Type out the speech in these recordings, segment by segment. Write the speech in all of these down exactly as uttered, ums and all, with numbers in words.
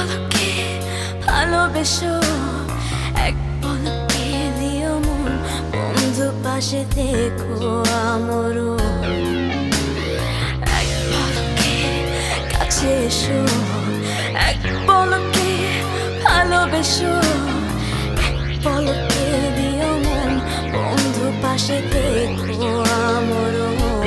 পলকে ভালোবেসো, এক পলকে দিও মন, বন্ধু পাশে দেখো আমারও। এক পলকে কাছে এসো, এক পলকে ভালোবেসো, এক পলকে দিও মন, বন্ধু পাশে দেখো আমারও।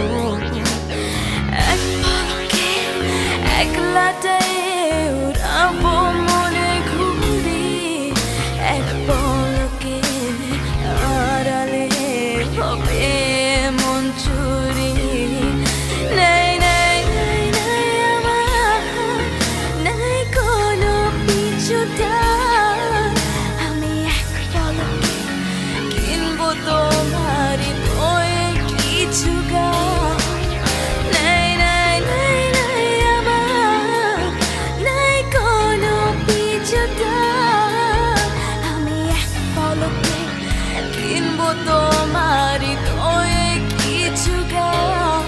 এক পলকে একলাটাই উড়াবো মনে ঘুরি, এক পলকে আড়ালে হবে মন চুরি। নাই নাই নাই নাই আমার নাই কোনো পিছুটান, আমি এক পলকে কিনবো তোমার হৃদয়ে কিছু গান। নাই নাই নাই নাই আমার নাই কোনো পিছুটান, আমি এক পলকে কিনবো তোমার হৃদয়ে কিছু গান।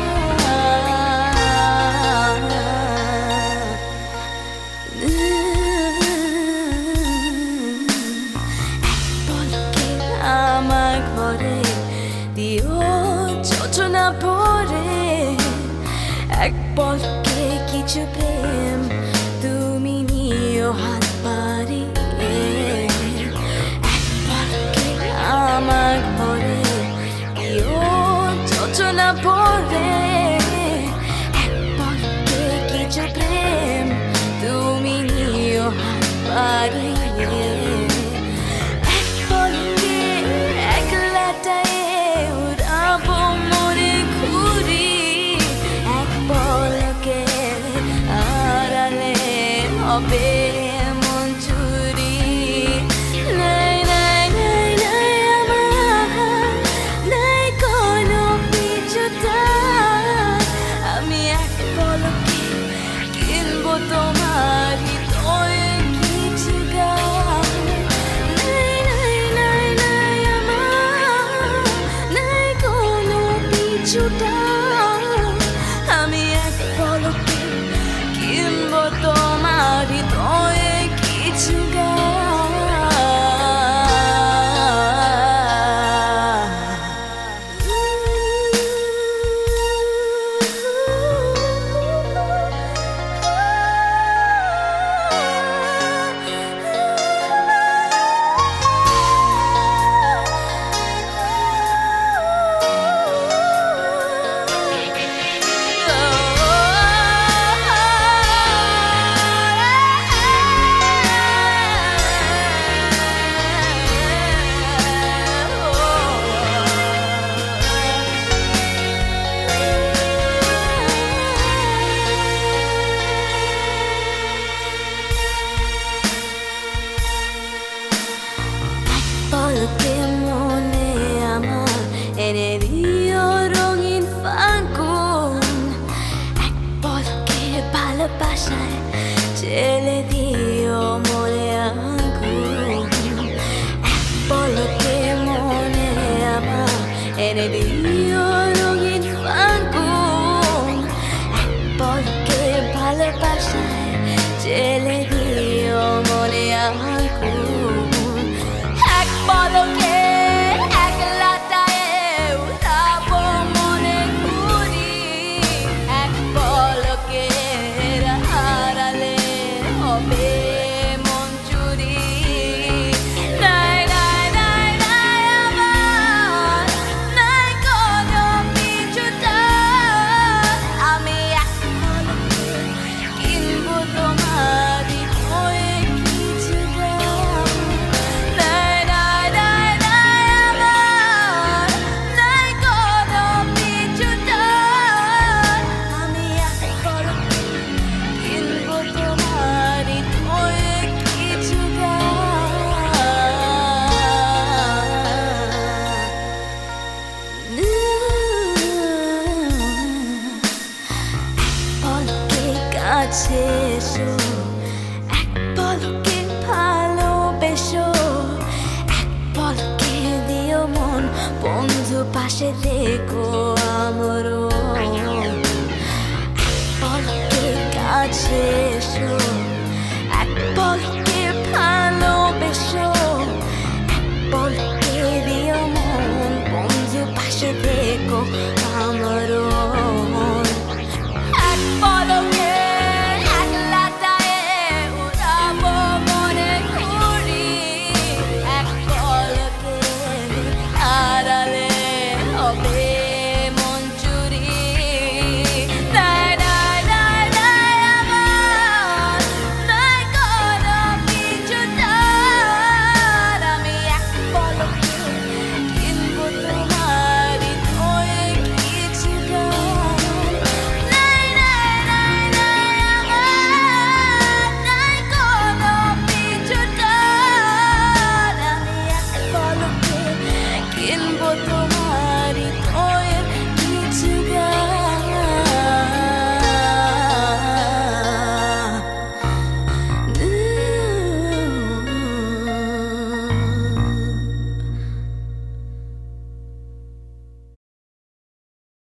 এক পলকে আমার ঘরে দিও যোজনা ভরে, এক পলকে কিছু প্রেম তুমি নিও হাত বাড়িয়ে। এক পলকে আমার ঘরে দিও যোজনা ভরে, এক পলকে কিছু প্রেম তুমি নিও হাত বাড়িয়ে। এক পলকে একলাটাই উড়াবো মনে ঘুরি, এক পলকে আড়ালে হবে মন চুরি। নাই নাই নাই নাই আমার নাই কোনো পিছুটান, আমি এক পলকে কিনবো তোমার হৃদয়ে কিছু গান। নাই নাই নাই নাই আমার নাই কোনো পিছুটান, আমি এক পলকে কিনবো তোমার হৃদয়ে কিছু গান। পলকে মনে আমার এনে দিও রঙিন ফাগুন, এক পলকে ভালোবাসায় ছেলে দিও মনে আগুন। এক পলকে মনে আমার এনে দিও রঙিন ফাগুন, এক পলকে ভালোবাসায় ছেলে দিও মনে আগুন। এক পলকে একলাটাই উড়াবো মনে ঘুরি, এক পলকে আড়ালে হবে মন চুরি। নাই নাই নাই নাই আমার নাই কোনো পিছুটান, আমি এক পলকে কিনবো তোমার হৃদয়ে কিছু গান। নাই নাই নাই নাই আমার নাই কোনো পিছুটান, আমি এক পলকে কিনবো তোমার হৃদয়ে কিছু গান। পলকে কাছে এসো, এক পলকে ভালোবেসো, এক পলকে দিও মন, বন্ধু পাশে দেখো আমারও। এক পলকে কাছে